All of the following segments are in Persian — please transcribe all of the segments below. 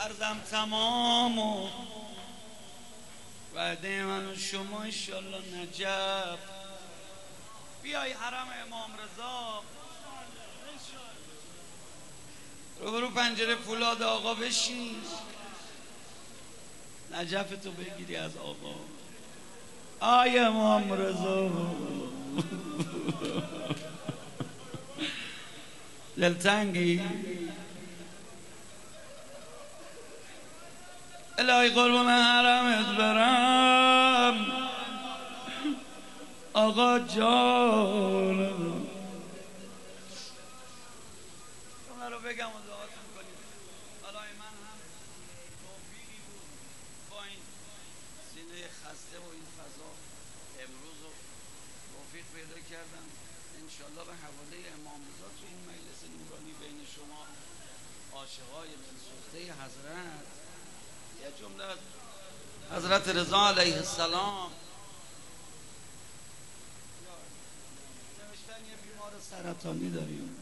عرضم تمام و وعده من و شما انشالله نجب بیای حرم امام رضا رو پنجره فولاد آقا بشین نجف تو بگیری از آقا. آی امام رضا دلتنگی؟ الهی قربون حرمت برم آقا جانم. شما رو بگم و دعاتون کنید. الهی من هم توفیقی بود با این سینه خسته و این فضا امروز رو توفیق پیدا کردم انشالله به حواله امام رضا تو این مجلس نورانی بین شما عاشقای دلسوخته حضرت یه جمله از حضرت رضا علیه السلام نوشتن یه بیمار سرطانی داریم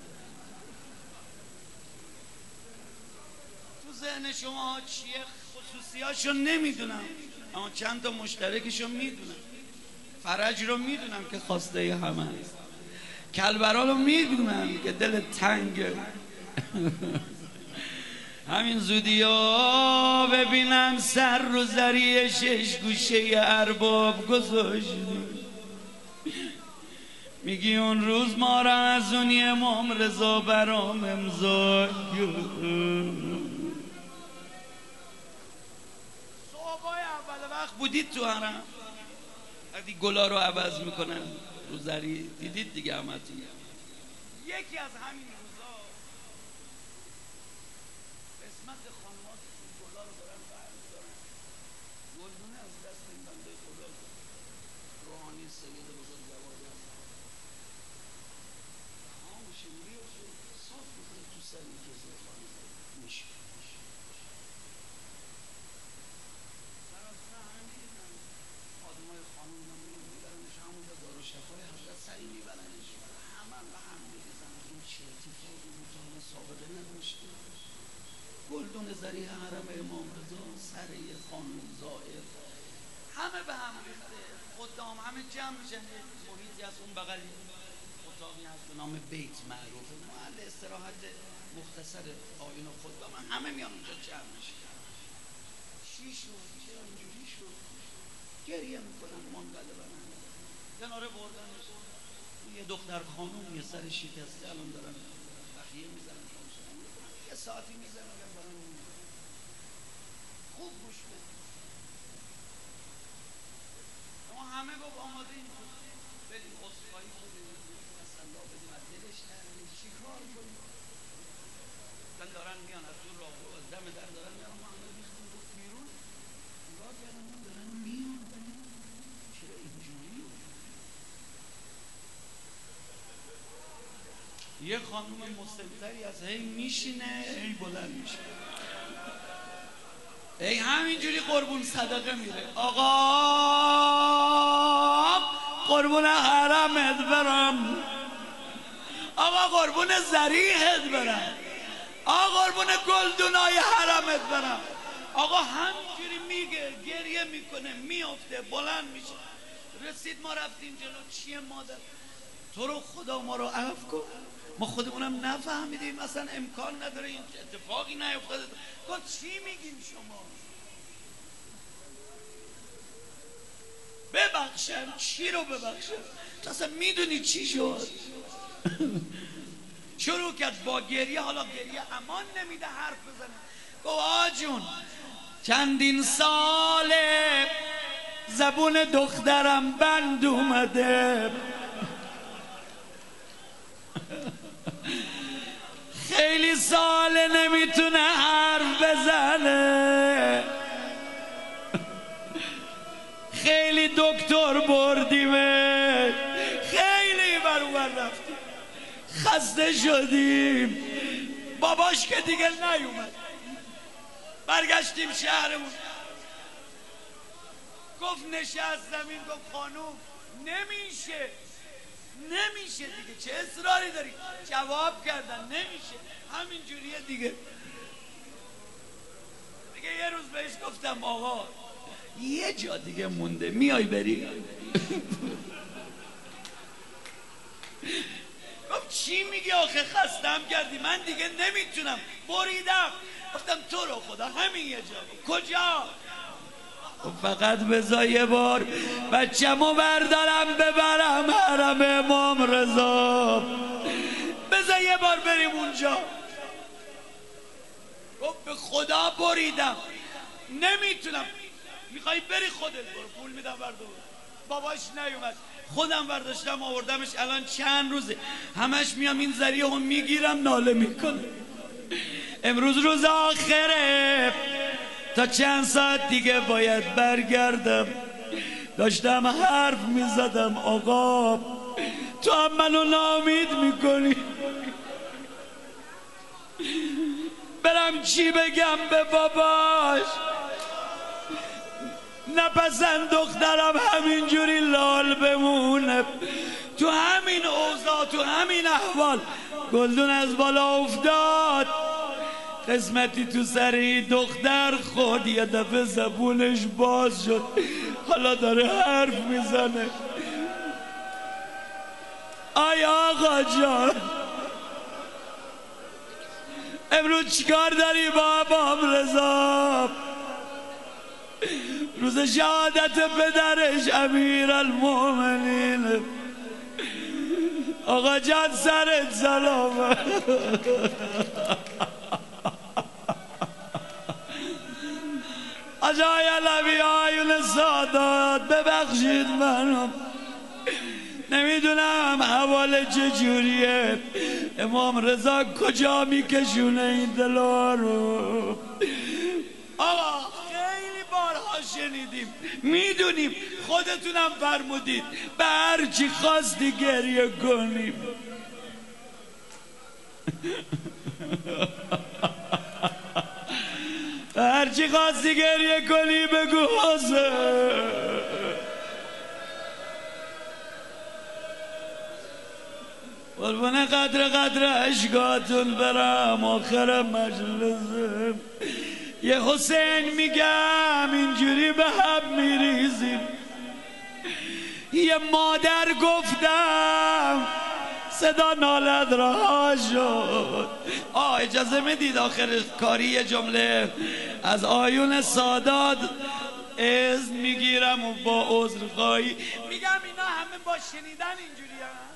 تو ذهن شما چیه خصوصیاشو نمیدونم اما چند تا مشترکشو میدونم. فرج رو میدونم که خواسته همه است، کلبرا رو میدونم که دل تنگه همین زودی ها ببینم سر رو زری شش گوشه ارباب گذاشتی میگی اون روز ما را از اونی امام رضا برام امضا صحبای اول وقت بودید تو حرم وقتی گلا رو عوض میکنن رو زری دیدید دیگه همتون. یکی از همین روزا قسمت خانمات گلا رو دارن برمی‌دارن گلدونه از دست این بنده خدا روحانی سید بزرگواری هست تمام شموری رو صاف میکنه تو سری که زرفانی میشه سراسر همین آدمای خانم میبرنش همونجا دارو شفای حضرت سری میبرنش همه به هم میریزن این چه اتفاقی بود تا حالا سابقه نداشته. گلدون زری حرم امام رضا سر یه خانم زائر همه به هم ریخته خدام همه جمع میشن محیطی از اون بغلی اتاقی هست به نام بیت معروفه محل استراحت مختصر آیین و خدام همه میان اونجا جمع میشن. چی شد؟ چرا اینجوری شد؟ گریه میکنن منقلبن کناره بردنش یه دختر خانوم یه سر شکسته الان دارن بخیه میزنن یه ساعتی میزنن برن خوب گوش بدید. ما همه گفت آماده این بریم عذرخواهی کنیم تسلا بدیم از دلش نریم چی کار کنیم مثلا دارن میان از دور راه رو از دم در دارن میان ما همه ریختیم گفت بیرون نگاه کردن دارن میان چرا اینجوری یه خانوم مسلمتری از هی میشینه هی بلند میشه هی همینجوری قربون صدقه میره آقا قربون حرمت برم آقا قربون زریحت برم آقا قربون گلدونای حرمت برم آقا همینجوری میگه گریه میکنه میافته بلند میشه. رسید ما رفتیم جلو چیه مادر تو رو خدا ما رو عفو کن ما خودمونم نفهمیدیم اصلا امکان نداره این اتفاقی نیفتاده. گفت چی میگین شما ببخشم چی رو ببخشم تو اصلا میدونی چی شد شروع کرد با گریه حالا گریه امان نمیده حرف بزنه گفت آجون چندین ساله زبون دخترم بند اومده خیلی ساله نمیتونه حرف بزنه خیلی دکتر بردیمه خیلی برابر رفتیم خسته شدیم باباش که دیگه نیومد برگشتیم شهرمون گفت نشست زمین گفت خانوم نمیشه دیگه چه اصراری داری جواب کردن نمیشه همین جوریه دیگه گفتم آقا یه جا دیگه مونده، میای بری؟ گفت چی میگی آخه، خستم کردی، من دیگه نمیتونم، بریدم. گفتم تو رو خدا همین یه جا. کجا؟ فقط بذار یه بار بچه‌مو بردارم ببرم حرم امام رضا، بذار یه بار بریم اونجا. گفت به خدا بریدم، نمیتونم. میخوای بری خودت برو، پول میدم بردار. باباش نیومد، خودم برداشتم آوردمش. الان چند روزه همش میام این ذریعه هم میگیرم ناله میکنه. امروز روز آخره، تا چند ساعت دیگه باید برگردم. داشتم حرف میزدم آقا تو هم منو ناامید میکنی، برم چی بگم به باباش؟ نپسند دخترم همینجوری لال بمونه تو همین اوضاع، تو همین احوال. گلدون از بالا افتاد، قسمتی تو سری دختر خود، یه دفعه زبونش باز شد، حالا داره حرف میزنه. آی آقا جان امروز چیکار داری بابام رضا؟ روز شهادت پدرش امیرالمومنین. آقا جان سرت سلامت. آجای علوی آیون سادات ببخشید منو، نمیدونم حواله چجوریه. امام رضا کجا میکشونه این دلا رو؟ آقا خیلی بارها شنیدیم، میدونیم، خودتونم فرمودید به هر چی خواستی گریه کنیم. هر چی خواستی گریه کنی بگو حسین. قربان قدر اشکاتون برم آخر مجلسم. یه حسین میگم اینجوری به هم میریزیم. یه مادر گفتم صدا نالت رها شد. اجازه میدید آخر کاری یه جمله از آیون سادات اذن میگیرم و با عذرخواهی میگم اینا همه با شنیدن اینجوری هم.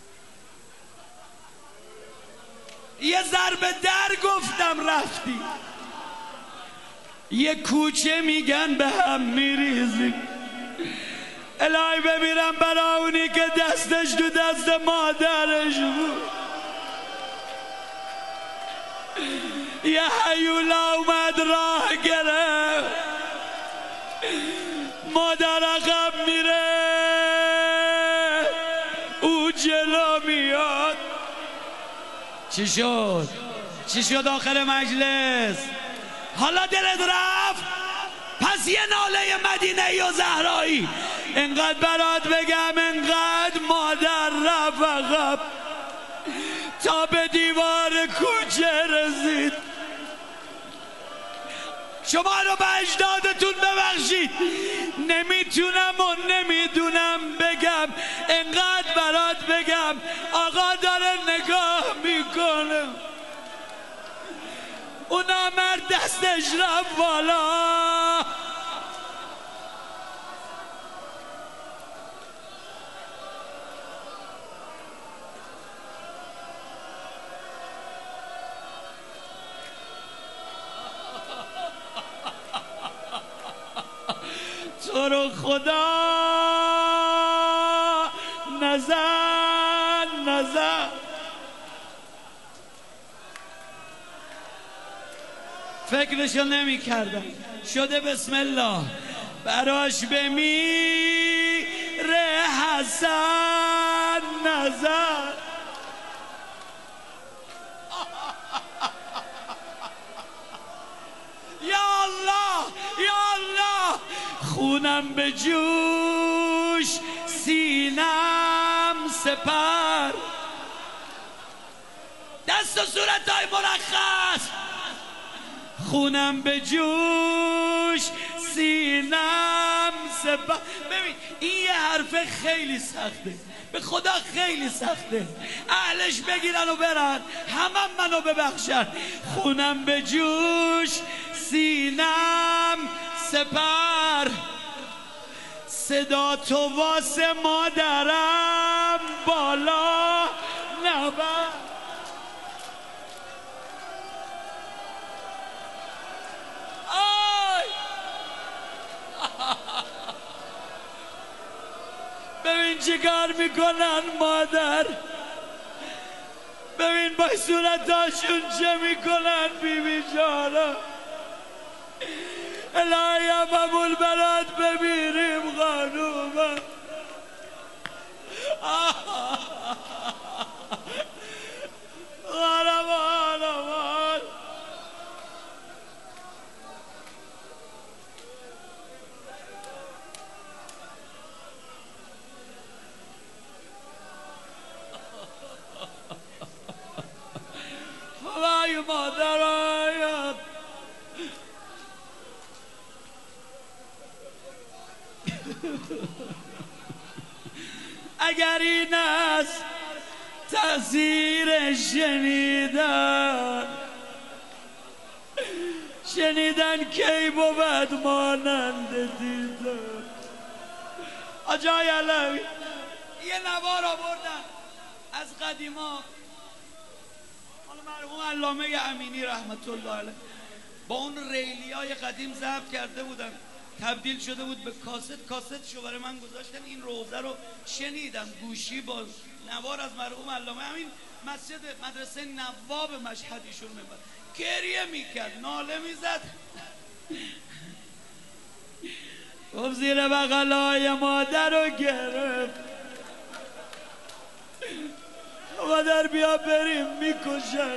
یه ضربه در گفتم رفتی. یه کوچه میگن به هم میریزی. الهی بمیرم برای اونی که دستش تو دست مادرش بود. یه حیولا اومد راه گرفت، مادر عقب میره او جلو میاد. چی شد؟ چی شد آخر مجلس؟ حالا دلت رفت؟ پس یه ناله مدینه و زهرایی انقدر برات بگم، انقدر مادر رفت عقب تا به دیوار کوچه رسید. شما رو به اجدادتون ببخشید، نمیتونم و نمیدونم بگم، انقدر برات بگم آقا داره نگاه میکنه، اون مرد دستش رفت بالا. تو رو خدا نزن فکرشو نمی کردم، شده بسم الله براش بمیره حسن نزن. یا الله یا الله، خونم به جوش سینم سپر، دست و صورتای مرخص خونم به جوش سینم سپر. ببین این یه حرف خیلی سخته، به خدا خیلی سخته، اهلش بگیرن و برن، همه منو ببخشن. خونم به جوش سینم سپر، صدا تو واسه مادرم بالا نبر. ببین چه کار میکنن مادر، ببین با صورتاشون چه میکنن بیبی جانا. الهی هممون برات ببینیم خانومم. خانمان وای مادرم. اگر این است تأثیر شنیدن کی بود مانند دیدن. آجای علوی یه نوار آوردن از قدیما، حالا مرحوم علامه امینی رحمت الله علیه با اون ریلیای قدیم ضبط کرده بودن، تبدیل شده بود به کاستشو برای من گذاشتن. این روزه رو شنیدم گوشی با نوار از مرحوم علامه، همین مدرسه نواب مشهد ایشون میبرد، گریه میکرد، ناله میزد. گفت زیر بغلای مادر رو گرفت، مادر بیا بریم میکشن.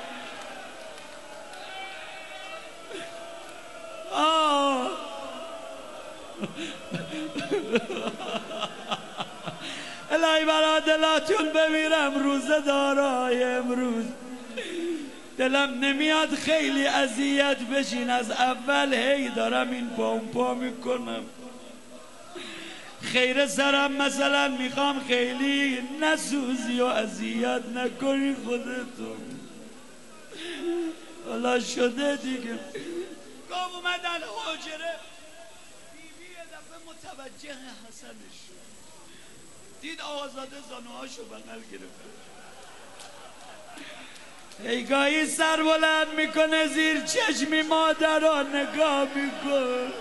الهی برا دلاتون بمیرم روزه دارای امروز. دلم نمیاد خیلی اذیت بشین، از اول هی دارم این پا میکنم. خیر سرم مثلا میخوام خیلی نسوزی و اذیت نکنی خودتون. حالا شده دیگه. گام اومدن حجره، بیبی یه دفعه متوجه حسنش شد، دید آقازاده زانوهاشو بغل گرفت، هیگاهی سر بلند میکنه زیر چشمی مادر رو نگاه میکن.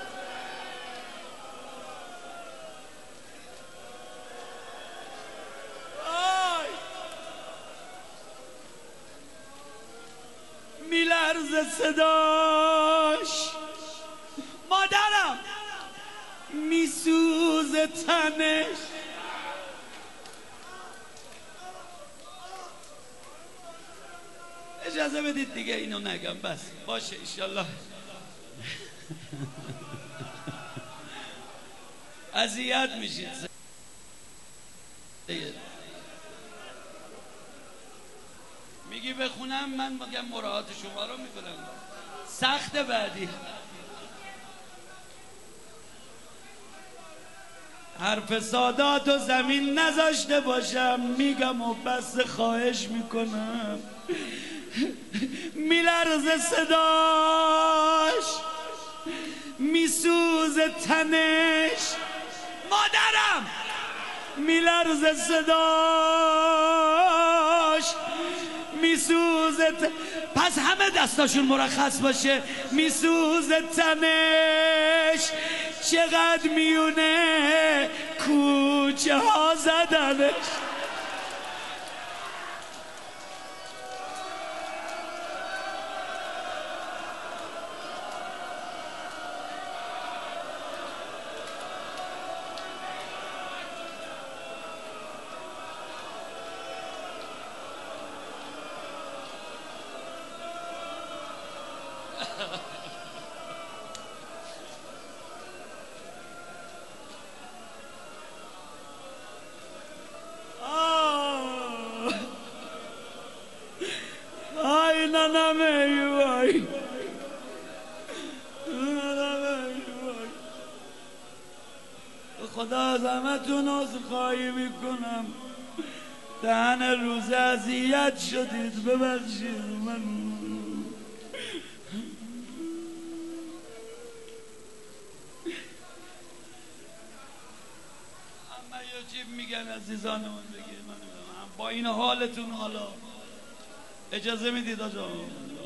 میلرزه صداش، مادرم میسوزه تنش. اجازه بدید دیگه اینو نگم، بس باشه انشالله. اذیت میشید. میگی بخونم، من میگم مراعات شما رو میکنم. سخت بعدی حرف سادات و زمین نذاشته باشم، میگم و بس خواهش میکنم. میلرزه صداش، میسوزه تنش، مادرم میلرزه صداش، میسوزه پس همه دستاشون مرخص باشه. میسوزه تنش، چقدر میونه کوچه ها زدنش. آی ننم ای وای، از همتون عذرخواهی میکنم دهن روز اذیت شدید ببخشید من یه چیز میگم عزیزانمون بگید با این حالتون حالا اجازه میدید آجا